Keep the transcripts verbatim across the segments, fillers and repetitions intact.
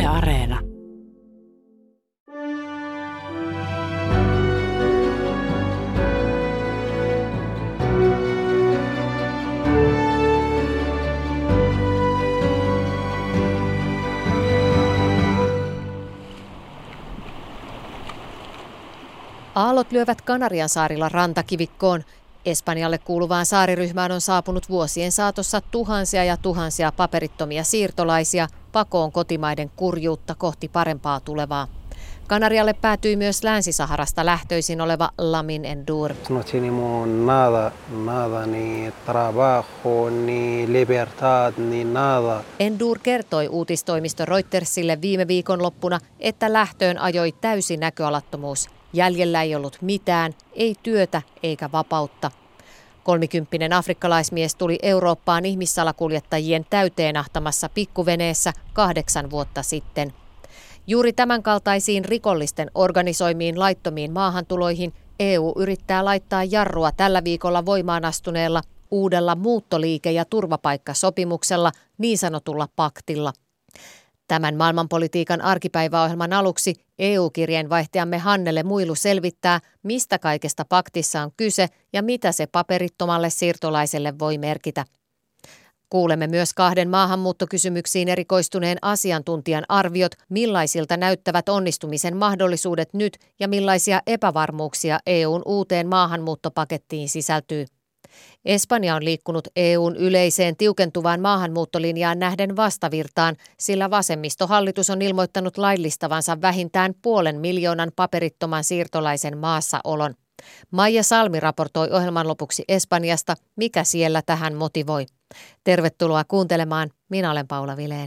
Areena. Aallot lyövät Kanariansaarilla rantakivikkoon. Espanjalle kuuluvaan saariryhmään on saapunut vuosien saatossa tuhansia ja tuhansia paperittomia siirtolaisia pakoon kotimaiden kurjuutta kohti parempaa tulevaa. Kanarialle päätyi myös Länsi-Saharasta lähtöisin oleva Lamin Ndour. No tenemos nada, nada, ni trabajo, ni libertad, ni nada. Ndour kertoi uutistoimisto Reutersille viime viikonloppuna, että lähtöön ajoi täysi näköalattomuus. Jäljellä ei ollut mitään, ei työtä eikä vapautta. Kolmikymppinen afrikkalaismies tuli Eurooppaan ihmissalakuljettajien täyteen ahtamassa pikkuveneessä kahdeksan vuotta sitten. Juuri tämänkaltaisiin rikollisten organisoimiin laittomiin maahantuloihin E U yrittää laittaa jarrua tällä viikolla voimaan astuneella uudella muuttoliike- ja turvapaikkasopimuksella, niin sanotulla paktilla. Tämän maailmanpolitiikan arkipäiväohjelman aluksi E U-kirjeenvaihtajamme Hannele Muilu selvittää, mistä kaikesta paktissa on kyse ja mitä se paperittomalle siirtolaiselle voi merkitä. Kuulemme myös kahden maahanmuuttokysymyksiin erikoistuneen asiantuntijan arviot, millaisilta näyttävät onnistumisen mahdollisuudet nyt ja millaisia epävarmuuksia E U:n uuteen maahanmuuttopakettiin sisältyy. Espanja on liikkunut E U:n yleiseen tiukentuvaan maahanmuuttolinjaan nähden vastavirtaan, sillä vasemmistohallitus on ilmoittanut laillistavansa vähintään puolen miljoonan paperittoman siirtolaisen maassaolon. Maija Salmi raportoi ohjelman lopuksi Espanjasta, mikä siellä tähän motivoi. Tervetuloa kuuntelemaan, minä olen Paula Vileen.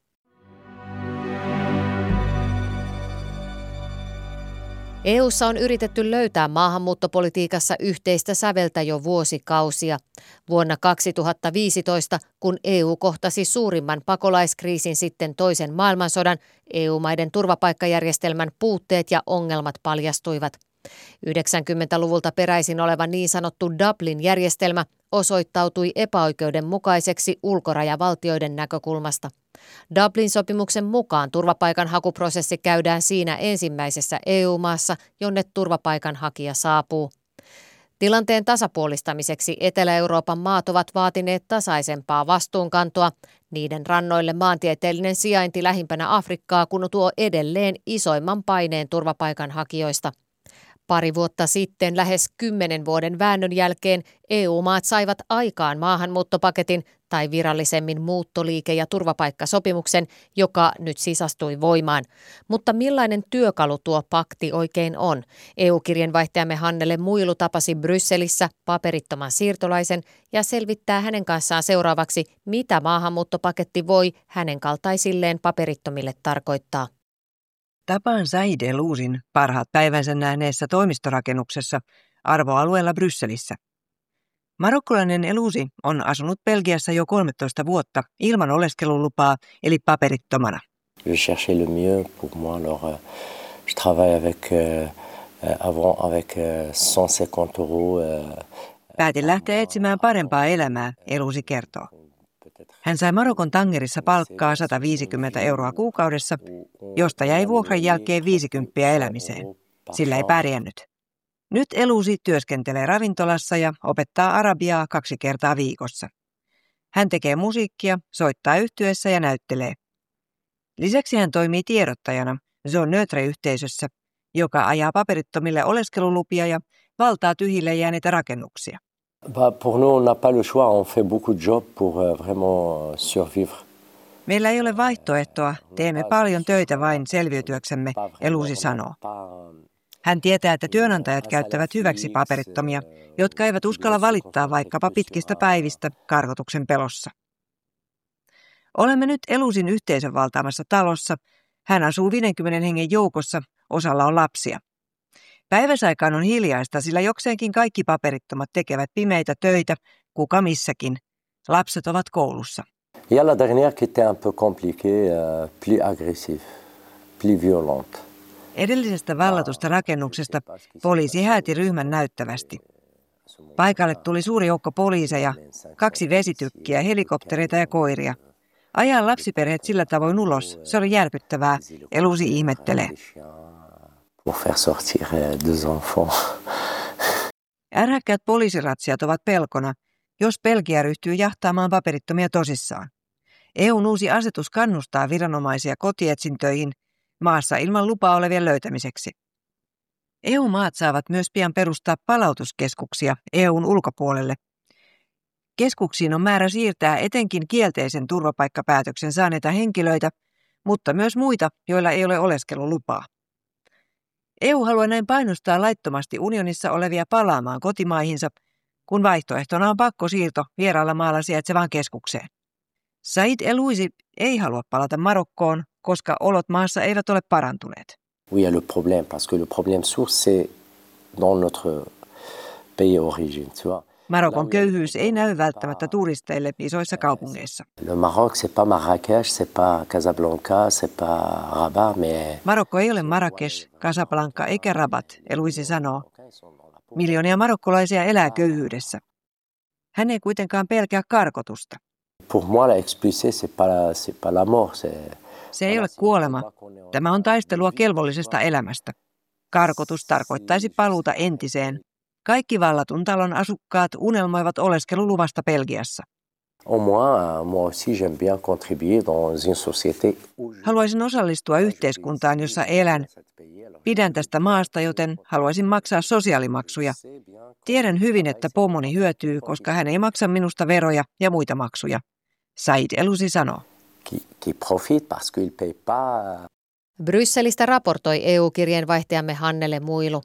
E U:ssa on yritetty löytää maahanmuuttopolitiikassa yhteistä säveltä jo vuosikausia. Vuonna kaksituhattaviisitoista, kun E U kohtasi suurimman pakolaiskriisin sitten toisen maailmansodan, E U-maiden turvapaikkajärjestelmän puutteet ja ongelmat paljastuivat. yhdeksänkymmentäluvulta peräisin oleva niin sanottu Dublin-järjestelmä osoittautui epäoikeudenmukaiseksi ulkorajavaltioiden näkökulmasta. Dublin-sopimuksen mukaan turvapaikanhakuprosessi käydään siinä ensimmäisessä E U-maassa, jonne turvapaikanhakija saapuu. Tilanteen tasapuolistamiseksi Etelä-Euroopan maat ovat vaatineet tasaisempaa vastuunkantoa. Niiden rannoille maantieteellinen sijainti lähimpänä Afrikkaa kun tuo edelleen isoimman paineen turvapaikanhakijoista. Pari vuotta sitten, lähes kymmenen vuoden väännön jälkeen, E U-maat saivat aikaan maahanmuuttopaketin tai virallisemmin muuttoliike- ja turvapaikkasopimuksen, joka nyt siis astui voimaan. Mutta millainen työkalu tuo pakti oikein on? E U-kirjeenvaihtajamme Hannele Muilu tapasi Brysselissä paperittoman siirtolaisen ja selvittää hänen kanssaan seuraavaksi, mitä maahanmuuttopaketti voi hänen kaltaisilleen paperittomille tarkoittaa. Tapaan Said El-Ouzin parhaat päivänsä nähneessä toimistorakennuksessa arvoalueella Brysselissä. Marokkolainen El-Ouzi on asunut Belgiassa jo kolmetoista vuotta ilman oleskelulupaa eli paperittomana. Je cherchais le mieux pour moi, alors je travaille avec avant avec cent cinquante euros. Päätin lähteä etsimään parempaa elämää, El-Ouzi kertoo. Hän sai Marokon Tangerissa palkkaa sata viisikymmentä euroa kuukaudessa, josta jäi vuokran jälkeen viisikymmentä elämiseen. Sillä ei pärjännyt. Nyt El-Ouzi työskentelee ravintolassa ja opettaa arabiaa kaksi kertaa viikossa. Hän tekee musiikkia, soittaa yhtyeessä ja näyttelee. Lisäksi hän toimii tiedottajana Zone Neutre-yhteisössä, joka ajaa paperittomille oleskelulupia ja valtaa tyhjille jääneitä rakennuksia. Pour nous, on n'a pas le choix. On fait beaucoup de jobs pour vraiment survivre. Meillä ei ole vaihtoehtoa. Teemme paljon töitä vain selviytyäksemme, El-Ouzi sanoo. Hän tietää, että työnantajat käyttävät hyväksi paperittomia, jotka eivät uskalla valittaa vaikkapa pitkistä päivistä karkotuksen pelossa. Olemme nyt El-Ouzin yhteisön valtaamassa talossa. Hän asuu viidenkymmenen hengen joukossa, osalla on lapsia. Päiväsaikaan on hiljaista, sillä jokseenkin kaikki paperittomat tekevät pimeitä töitä, kuka missäkin. Lapset ovat koulussa. Ja la dernière qui était un peu compliquée, plus agressive, plus violente. Edellisestä vallatusta rakennuksesta poliisi hääti ryhmän näyttävästi. Paikalle tuli suuri joukko poliiseja, kaksi vesitykkiä, helikoptereita ja koiria. Ajaa lapsiperheet sillä tavoin ulos, se oli järkyttävää, Elusi ihmettelee. Ärhäkkäät poliisiratsiat ovat pelkona, jos Belgia ryhtyy jahtaamaan paperittomia tosissaan. E U:n uusi asetus kannustaa viranomaisia kotietsintöihin maassa ilman lupaa olevien löytämiseksi. E U-maat saavat myös pian perustaa palautuskeskuksia E U:n ulkopuolelle. Keskuksiin on määrä siirtää etenkin kielteisen turvapaikkapäätöksen saaneita henkilöitä, mutta myös muita, joilla ei ole oleskelulupaa. E U haluaa näin painostaa laittomasti unionissa olevia palaamaan kotimaihinsa, kun vaihtoehtona on pakkosiirto vieraalla maalla sijaitsevaan keskukseen. Said Elouzi ei halua palata Marokkoon, koska olot maassa eivät ole parantuneet. Oui, il y a le problème, parce que le problème source, c'est dans notre pays d'origine, tu vois. Marokon köyhyys ei näy välttämättä turisteille isoissa kaupungeissa. Le Maroc, c'est pas Marrakech, c'est pas Casablanca, c'est pas Rabat, mais... Marokko ei ole Marrakech, Casablanca eikä Rabat, Elouzi sanoo. Miljoonia marokkolaisia elää köyhyydessä. Hän ei kuitenkaan pelkää karkotusta. Pour moi, la expulsée, c'est pas la, c'est pas la mort, c'est... Se ei ole kuolema. Tämä on taistelua kelvollisesta elämästä. Karkotus tarkoittaisi paluuta entiseen. Kaikki vallatun talon asukkaat unelmoivat oleskeluluvasta Belgiassa. Haluaisin osallistua yhteiskuntaan, jossa elän. Pidän tästä maasta, joten haluaisin maksaa sosiaalimaksuja. Tiedän hyvin, että pomoni hyötyy, koska hän ei maksa minusta veroja ja muita maksuja. Said Elouzi sanoo. Brysselistä raportoi E U-kirjeenvaihtajamme Hannele Muilu.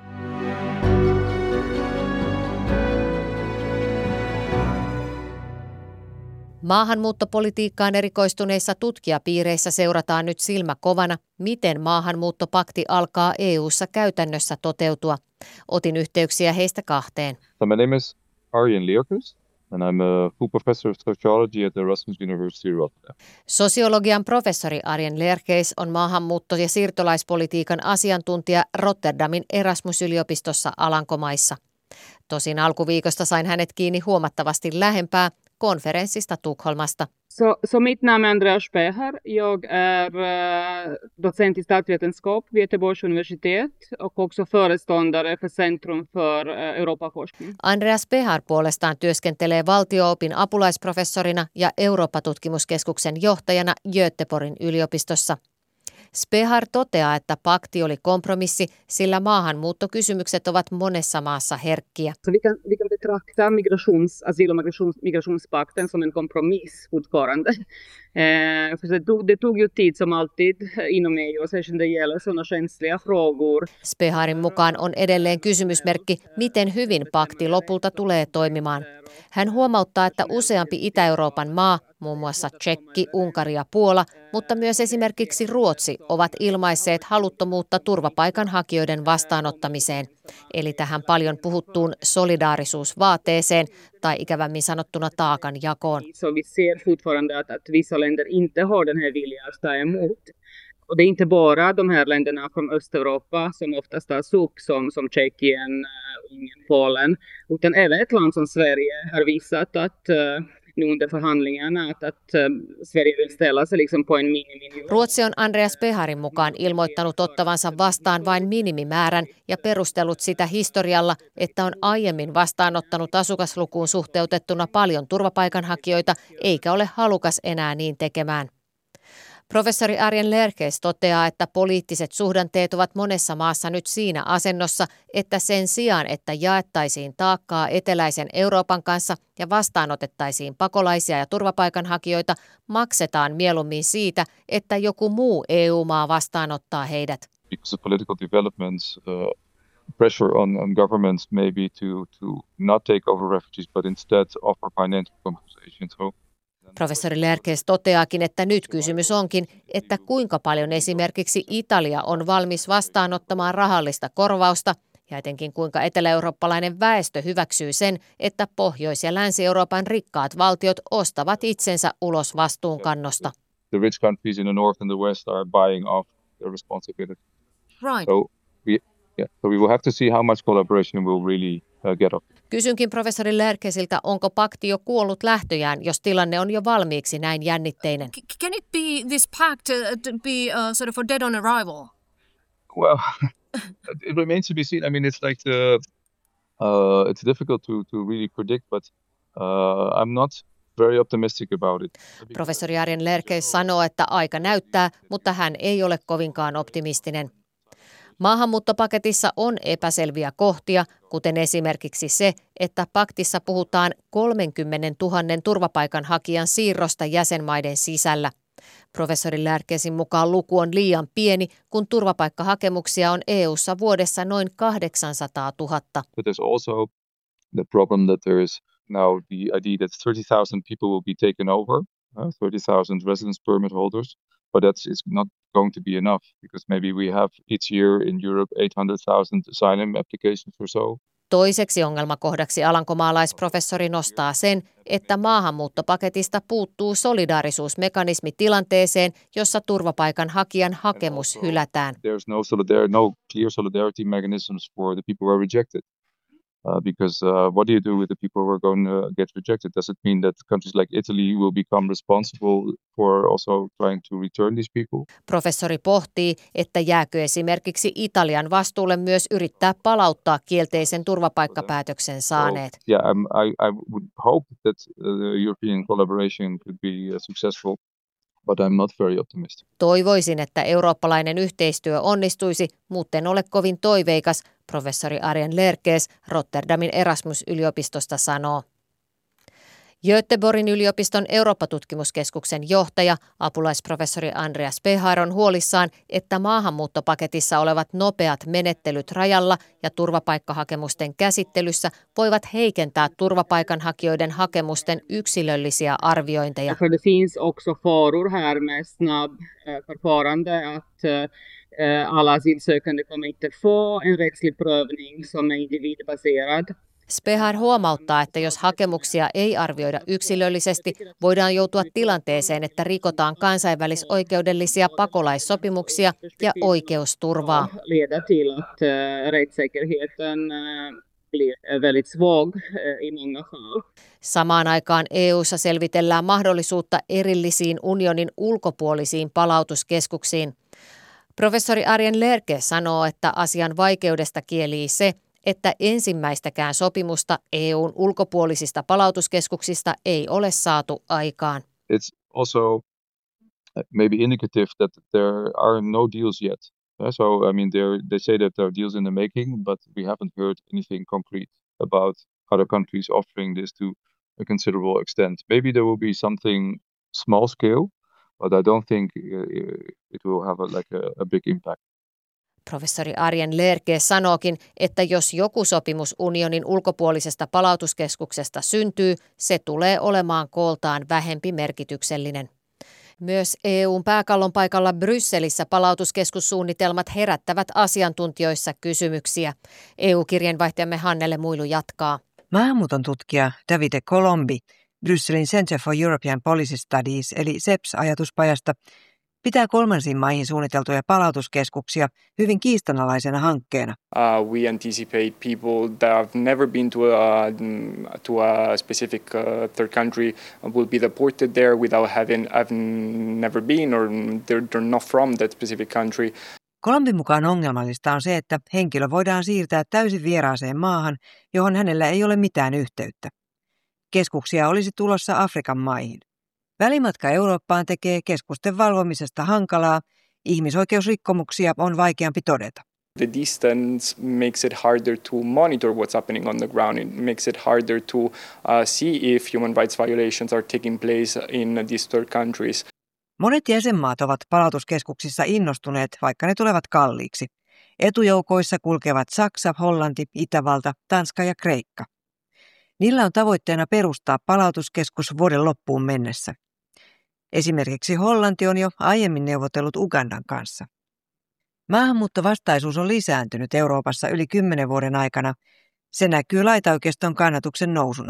Maahanmuuttopolitiikkaan erikoistuneissa tutkijapiireissä seurataan nyt silmä kovana, miten maahanmuuttopakti alkaa E U:ssa käytännössä toteutua. Otin yhteyksiä heistä kahteen. So my name is Arjen Leerkes and I'm a full professor of sociology at Erasmus University Rotterdam. Sosiologian professori Arjen Leerkes on maahanmuutto- ja siirtolaispolitiikan asiantuntija Rotterdamin Erasmus-yliopistossa Alankomaissa. Tosin alkuviikosta sain hänet kiinni huomattavasti lähempää konferenssista Tukholmasta. Så, så mitt namn är Andreas Speher. Jag är uh, docent i statsvetenskap vid Göteborgs universitet och också föreståndare för Centrum för uh, Europaforskning. Andreas Speher puolestaan työskentelee valtio-opin apulaisprofessorina ja Eurooppa-tutkimuskeskuksen johtajana Göteborgin yliopistossa. Speher toteaa, että pakti oli kompromissi, sillä maahanmuuttokysymykset ovat monessa maassa herkkiä. Så vi kan, vi kan betrakta migrations, asyl- och migrations, migrationspakten som en kompromiss fortfarande. Eh, för det, tog, det tog ju tid som alltid inom E U, särskilt det gäller sådana känsliga frågor. Speherin mukaan on edelleen kysymysmerkki, miten hyvin pakti lopulta tulee toimimaan. Hän huomauttaa, että useampi Itä-Euroopan maa, muun muassa Tšekki, Unkari ja Puola, mutta myös esimerkiksi Ruotsi, ovat ilmaisseet haluttomuutta turvapaikanhakijoiden vastaanottamiseen, eli tähän paljon puhuttuun solidaarisuusvaateeseen tai ikävämmin sanottuna taakan jakoon. Så vi ser fortfarande att, att vissa länder inte har den här viljan att ta emot. Och det är inte bara de här länderna från Östeuropa som oftast tas upp som, som Tjeckien, Ungern, Polen, utan även ett land som Sverige har visat att uh, nu under förhandlingarna att, att uh, Sverige vill ställa sig liksom på en miniminivå. Ruotsi on Andreas Speherin mukaan ilmoittanut ottavansa vastaan vain minimimäärän ja perustellut sitä historialla, että on aiemmin vastaanottanut asukaslukuun suhteutettuna paljon turvapaikanhakijoita eikä ole halukas enää niin tekemään. Professori Arjen Leerkes toteaa, että poliittiset suhdanteet ovat monessa maassa nyt siinä asennossa, että sen sijaan, että jaettaisiin taakkaa eteläisen Euroopan kanssa ja vastaanotettaisiin pakolaisia ja turvapaikanhakijoita, maksetaan mieluummin siitä, että joku muu E U-maa vastaanottaa heidät. Because of political developments, uh, pressure on, on governments maybe to, to not take over refugees, but instead offer financial compensation. So Professori Leerkes toteaakin, että nyt kysymys onkin, että kuinka paljon esimerkiksi Italia on valmis vastaanottamaan rahallista korvausta ja etenkin kuinka etelä-eurooppalainen väestö hyväksyy sen, että Pohjois- ja Länsi-Euroopan rikkaat valtiot ostavat itsensä ulos vastuunkannosta. The rich countries in the north and the west are buying off their responsibility. Right. So we, yeah, so we will have to see how much collaboration we'll really uh, get of. Kysynkin professori Lerkesiltä, onko pakti jo kuollut lähtöjään, jos tilanne on jo valmiiksi näin jännitteinen? Can it be this pact uh, to be uh, sort of a dead on arrival? Well, it remains to be seen. I mean, it's like the, uh, it's difficult to, to really predict, but uh, I'm not very optimistic about it. Professori Arjen Lerkeis sanoo, että aika näyttää, mutta hän ei ole kovinkaan optimistinen. Maahanmuuttopaketissa on epäselviä kohtia, kuten esimerkiksi se, että paktissa puhutaan kolmekymmentätuhatta turvapaikanhakijan siirrosta jäsenmaiden sisällä. Professori Lerkeisin mukaan luku on liian pieni, kun turvapaikkahakemuksia on E U:ssa vuodessa noin kahdeksansataatuhatta. But there's also the problem that there is now the idea that thirty thousand people will be taken over, uh, thirty thousand residence permit holders, but that is not going to be enough because maybe we have each year in Europe eight hundred thousand asylum applications or so. Toiseksi ongelmakohdaksi alankomaalaisprofessori nostaa sen, että maahanmuuttopaketista puuttuu solidaarisuusmekanismi tilanteeseen, jossa turvapaikanhakijan hakemus hylätään. There's no solidar- no clear solidarity mechanisms for the people who are rejected. Uh, because uh, what do you do with the people who are going to get rejected? Does it mean that countries like Italy will become responsible for also trying to return these people? Professori pohtii, että jääkö esimerkiksi Italian vastuulle myös yrittää palauttaa kielteisen turvapaikkapäätöksen saaneet. So, yeah, um, I, I would hope that uh, the European collaboration could be uh, successful. But I'm not very optimistic. Toivoisin, että eurooppalainen yhteistyö onnistuisi, mutta en ole kovin toiveikas, professori Arjen Lerkeis Rotterdamin Erasmus-yliopistosta sanoo. Göteborgin yliopiston Eurooppa-tutkimuskeskuksen johtaja, apulaisprofessori Andreas Spehar on huolissaan, että maahanmuuttopaketissa olevat nopeat menettelyt rajalla ja turvapaikkahakemusten käsittelyssä voivat heikentää turvapaikanhakijoiden hakemusten yksilöllisiä arviointeja. För det finns också faror här med snabb förfarande att alla asylsökande kommer inte få en rättslig prövning som är individbaserad. Spehar huomauttaa, että jos hakemuksia ei arvioida yksilöllisesti, voidaan joutua tilanteeseen, että rikotaan kansainvälisoikeudellisia pakolaissopimuksia ja oikeusturvaa. Samaan aikaan E U:ssa selvitellään mahdollisuutta erillisiin unionin ulkopuolisiin palautuskeskuksiin. Professori Arjen Lerkeis sanoo, että asian vaikeudesta kielii se, että ensimmäistäkään sopimusta E U:n ulkopuolisista palautuskeskuksista ei ole saatu aikaan. It's also maybe indicative that there are no deals yet. So I mean they say that there are deals in the making, but we haven't heard anything concrete about other countries offering this to a considerable extent. Maybe there will be something small scale, but I don't think it will have a, like a, a big impact. Professori Arjen Lerkeis sanookin, että jos joku sopimus unionin ulkopuolisesta palautuskeskuksesta syntyy, se tulee olemaan kooltaan vähempi merkityksellinen. Myös E U:n pääkallon paikalla Brysselissä palautuskeskussuunnitelmat herättävät asiantuntijoissa kysymyksiä. E U-kirjeenvaihtajamme Hannele Muilu jatkaa. Maahanmuuton tutkija Davide Colombi Brysselin Center for European Policy Studies eli C E P S-ajatuspajasta pitää kolmansiin maihin suunniteltuja palautuskeskuksia hyvin kiistanalaisena hankkeena. Uh, we anticipate people that have never been to a, to a specific uh, third country will be deported there without having, having never been or they're, they're not from that specific country. Colombin mukaan ongelmallista on se, että henkilö voidaan siirtää täysin vieraaseen maahan, johon hänellä ei ole mitään yhteyttä. Keskuksia olisi tulossa Afrikan maihin. Välimatka Eurooppaan tekee keskusten valvomisesta hankalaa, ihmisoikeusrikkomuksia on vaikeampi todeta. The distance makes it harder to monitor what's happening on the ground. It makes it harder to uh, see if human rights violations are taking place in these third countries. Monet jäsenmaat ovat palautuskeskuksissa innostuneet, vaikka ne tulevat kalliiksi. Etujoukoissa kulkevat Saksa, Hollanti, Itävalta, Tanska ja Kreikka. Niillä on tavoitteena perustaa palautuskeskus vuoden loppuun mennessä. Esimerkiksi Hollanti on jo aiemmin neuvotellut Ugandan kanssa. Maahanmuuttovastaisuus on lisääntynyt Euroopassa yli kymmenen vuoden aikana. Se näkyy laitaoikeiston kannatuksen nousuna.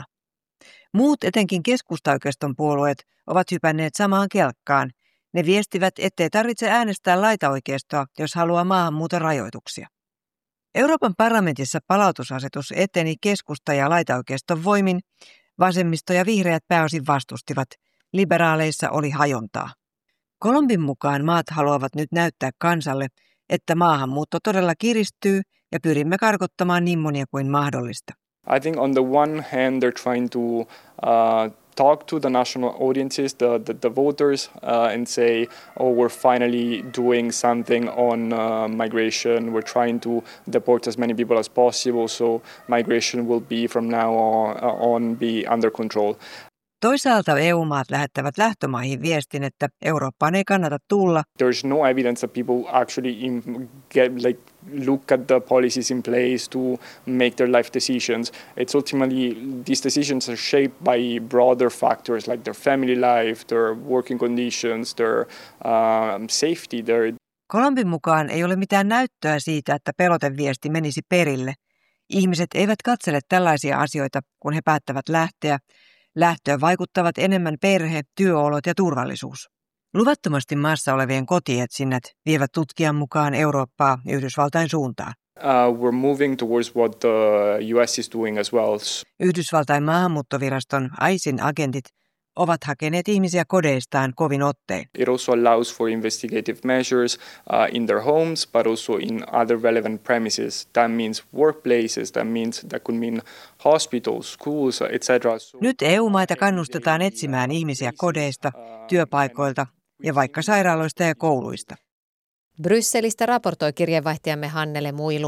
Muut, etenkin keskustaoikeiston puolueet, ovat hypänneet samaan kelkkaan. Ne viestivät, ettei tarvitse äänestää laitaoikeistoa, jos haluaa maahanmuuton rajoituksia. Euroopan parlamentissa palautusasetus eteni keskusta- ja laitaoikeiston voimin. Vasemmisto ja vihreät pääosin vastustivat. Liberaaleissa oli hajontaa. Colombin mukaan maat haluavat nyt näyttää kansalle, että maahanmuutto todella kiristyy ja pyrimme karkottamaan niin monia kuin mahdollista. I think on the one hand they're trying to uh, talk to the national audiences, the, the, the voters, uh, and say, oh, we're finally doing something on uh, migration. We're trying to deport as many people as possible, so migration will be from now on, on be under control. Toisaalta E U-maat lähettävät lähtömaihin viestin, että Eurooppaan ei kannata tulla. There's no evidence that people actually in, get like look at the policies in place to make their life decisions. It's ultimately these decisions are shaped by broader factors like their family life, their working conditions, their um, safety. Their... Colombin mukaan ei ole mitään näyttöä siitä, että peloteviesti menisi perille. Ihmiset eivät katsele tällaisia asioita, kun he päättävät lähteä. Lähtöön vaikuttavat enemmän perhe, työolot ja turvallisuus. Luvattomasti maassa olevien kotietsinnät vievät tutkijan mukaan Eurooppaa Yhdysvaltain suuntaan. Uh, we're moving towards what the U S is doing as well. Yhdysvaltain maahanmuuttoviraston I C E n agentit ovat hakeneet ihmisiä kodeistaan kovin ottein. It also allows for investigative measures uh, in their homes, but also in other relevant premises. That means workplaces, that means that could mean hospitals, schools, et cetera. Nyt E U-maita kannustetaan etsimään ihmisiä kodeista, työpaikoilta ja vaikka sairaaloista ja kouluista. Brysselistä raportoi kirjeenvaihtajamme Hannele Muilu.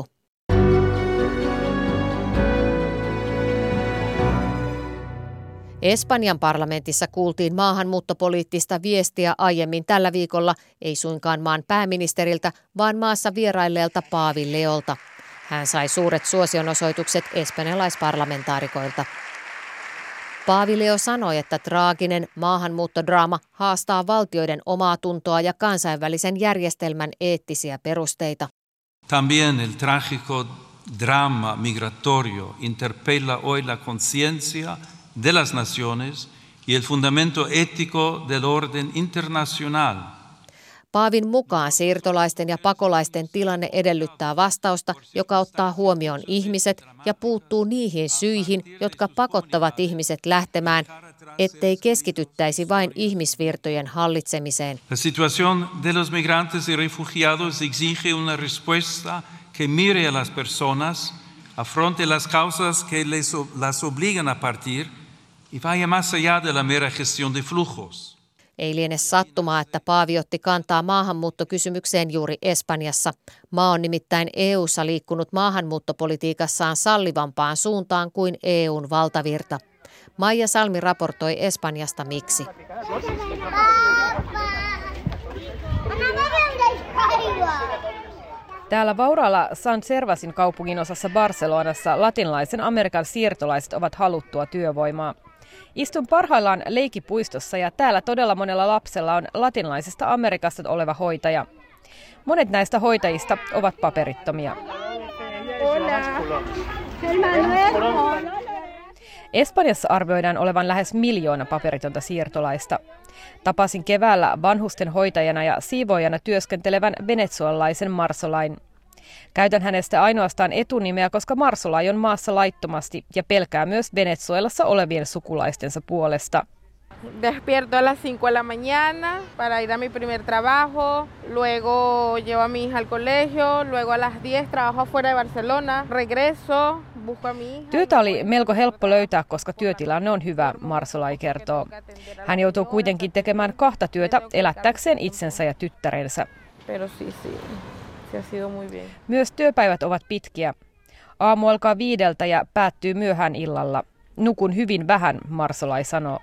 Espanjan parlamentissa kuultiin maahanmuuttopoliittista viestiä aiemmin tällä viikolla, ei suinkaan maan pääministeriltä, vaan maassa vierailleelta Paavi Leolta. Hän sai suuret suosionosoitukset espanjalaisparlamentaarikoilta. Paavi Leo sanoi, että traaginen maahanmuuttodraama haastaa valtioiden omaa tuntoa ja kansainvälisen järjestelmän eettisiä perusteita. También el trágico drama migratorio interpela hoy la conciencia de las naciones y el fundamento ético del orden internacional. Paavin mukaan siirtolaisten ja pakolaisten tilanne edellyttää vastausta, joka ottaa huomioon ihmiset ja puuttuu niihin syihin, jotka pakottavat ihmiset lähtemään, ettei keskityttäisi vain ihmisvirtojen hallitsemiseen. La situación de los migrantes y refugiados exige una respuesta que mire a las personas, afronte las causas que les, las obligan a partir y vaya más allá de la mera gestión de flujos. Ei liene sattumaa, että Paavi otti kantaa maahanmuuttokysymykseen juuri Espanjassa. Maa on nimittäin E U:ssa liikkunut maahanmuuttopolitiikassaan sallivampaan suuntaan kuin E U:n valtavirta. Maija Salmi raportoi Espanjasta miksi. Täällä vauraalla San Servasin kaupungin osassa Barcelonassa latinalaisen Amerikan siirtolaiset ovat haluttua työvoimaa. Istun parhaillaan leikipuistossa ja täällä todella monella lapsella on latinalaisesta Amerikasta oleva hoitaja. Monet näistä hoitajista ovat paperittomia. Espanjassa arvioidaan olevan lähes miljoona paperitonta siirtolaista. Tapasin keväällä vanhusten hoitajana ja siivoojana työskentelevän venezuelalaisen Marsolain. Käytän hänestä ainoastaan etunimeä, koska Marsolai on maassa laittomasti ja pelkää myös Venezuelassa olevien sukulaistensa puolesta. Despierto a las cinco de la mañana para ir a mi primer trabajo, luego llevo a mi hija al colegio, luego a las diez trabajo afuera de Barcelona, regreso, busco a mi hija. Työtä oli melko helppo löytää, koska työtilanne on hyvä, Marsolai kertoo. Hän joutuu kuitenkin tekemään kahta työtä elättääkseen itsensä ja tyttärensä. Pero sí, sí. Se ha sido muy bien. Myös työpäivät ovat pitkiä. Aamu alkaa viideltä ja päättyy myöhään illalla. Nukun hyvin vähän, Marsolai sanoo.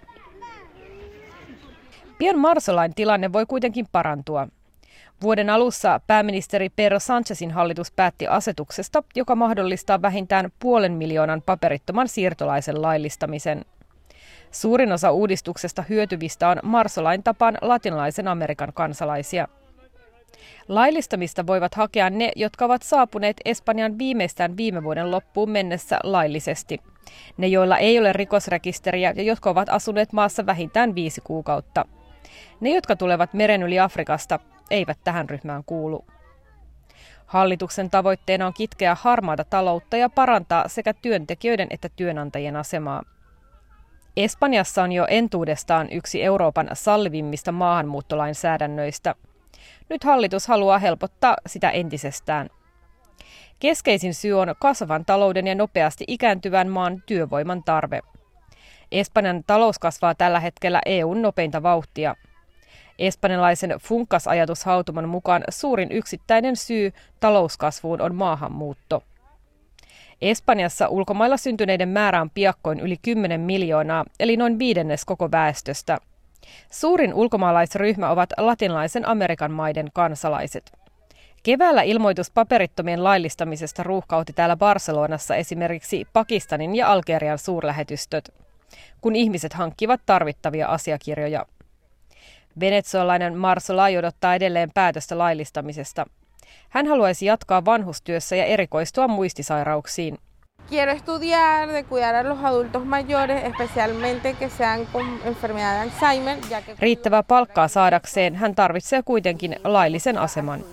Pian Marsolain tilanne voi kuitenkin parantua. Vuoden alussa pääministeri Pedro Sánchezin hallitus päätti asetuksesta, joka mahdollistaa vähintään puolen miljoonan paperittoman siirtolaisen laillistamisen. Suurin osa uudistuksesta hyötyvistä on Marsolain tapaan latinalaisen Amerikan kansalaisia. Laillistamista voivat hakea ne, jotka ovat saapuneet Espanjan viimeistään viime vuoden loppuun mennessä laillisesti. Ne, joilla ei ole rikosrekisteriä ja jotka ovat asuneet maassa vähintään viisi kuukautta. Ne, jotka tulevat meren yli Afrikasta, eivät tähän ryhmään kuulu. Hallituksen tavoitteena on kitkeä harmaata taloutta ja parantaa sekä työntekijöiden että työnantajien asemaa. Espanjassa on jo entuudestaan yksi Euroopan sallivimmista maahanmuuttolainsäädännöistä. Nyt hallitus haluaa helpottaa sitä entisestään. Keskeisin syy on kasvavan talouden ja nopeasti ikääntyvän maan työvoiman tarve. Espanjan talous kasvaa tällä hetkellä E U:n nopeinta vauhtia. Espanjalaisen Funkas-ajatushautumon mukaan suurin yksittäinen syy talouskasvuun on maahanmuutto. Espanjassa ulkomailla syntyneiden määrä on piakkoin yli kymmenen miljoonaa, eli noin viidennes koko väestöstä. Suurin ulkomaalaisryhmä ovat latinalaisen Amerikan maiden kansalaiset. Keväällä ilmoitus paperittomien laillistamisesta ruuhkautti täällä Barcelonassa esimerkiksi Pakistanin ja Algerian suurlähetystöt, kun ihmiset hankkivat tarvittavia asiakirjoja. Venezuelalainen Marsolai odottaa edelleen päätöstä laillistamisesta. Hän haluaisi jatkaa vanhustyössä ja erikoistua muistisairauksiin. Quiero estudiar, de cuidar a los adultos mayores, especialmente que sean con enfermedad de Alzheimer. Ya que... Riittävää palkkaa saadakseen hän tarvitsee kuitenkin laillisen aseman.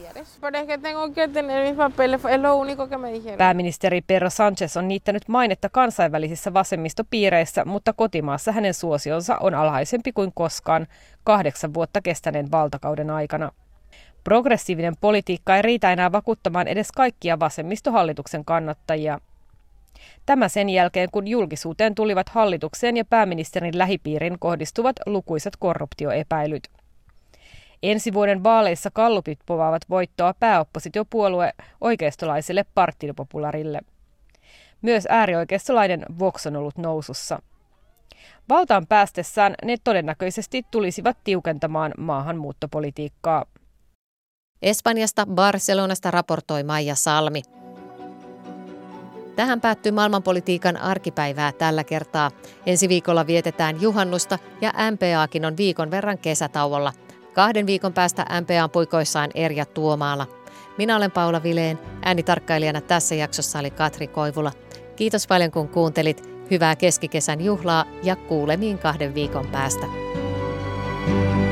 Pääministeri Pedro Sánchez on niittänyt mainetta kansainvälisissä vasemmistopiireissä, mutta kotimaassa hänen suosionsa on alhaisempi kuin koskaan kahdeksan vuotta kestäneen valtakauden aikana. Progressiivinen politiikka ei riitä enää vakuuttamaan edes kaikkia vasemmistohallituksen kannattajia. Tämä sen jälkeen, kun julkisuuteen tulivat hallitukseen ja pääministerin lähipiirin kohdistuvat lukuisat korruptioepäilyt. Ensi vuoden vaaleissa gallupit povaavat voittoa pääoppositiopuolue oikeistolaiselle Partido Popularille. Myös äärioikeistolainen Vox on ollut nousussa. Valtaan päästessään ne todennäköisesti tulisivat tiukentamaan maahanmuuttopolitiikkaa. Espanjasta Barcelonasta raportoi Maija Salmi. Tähän päättyy maailmanpolitiikan arkipäivää tällä kertaa. Ensi viikolla vietetään juhannusta ja M P Akin on viikon verran kesätauolla. Kahden viikon päästä M P A:n puikoissaan Erja Tuomaala. Minä olen Paula Vilén. Äänitarkkailijana tässä jaksossa oli Katri Koivula. Kiitos paljon kun kuuntelit. Hyvää keskikesän juhlaa ja kuulemiin kahden viikon päästä.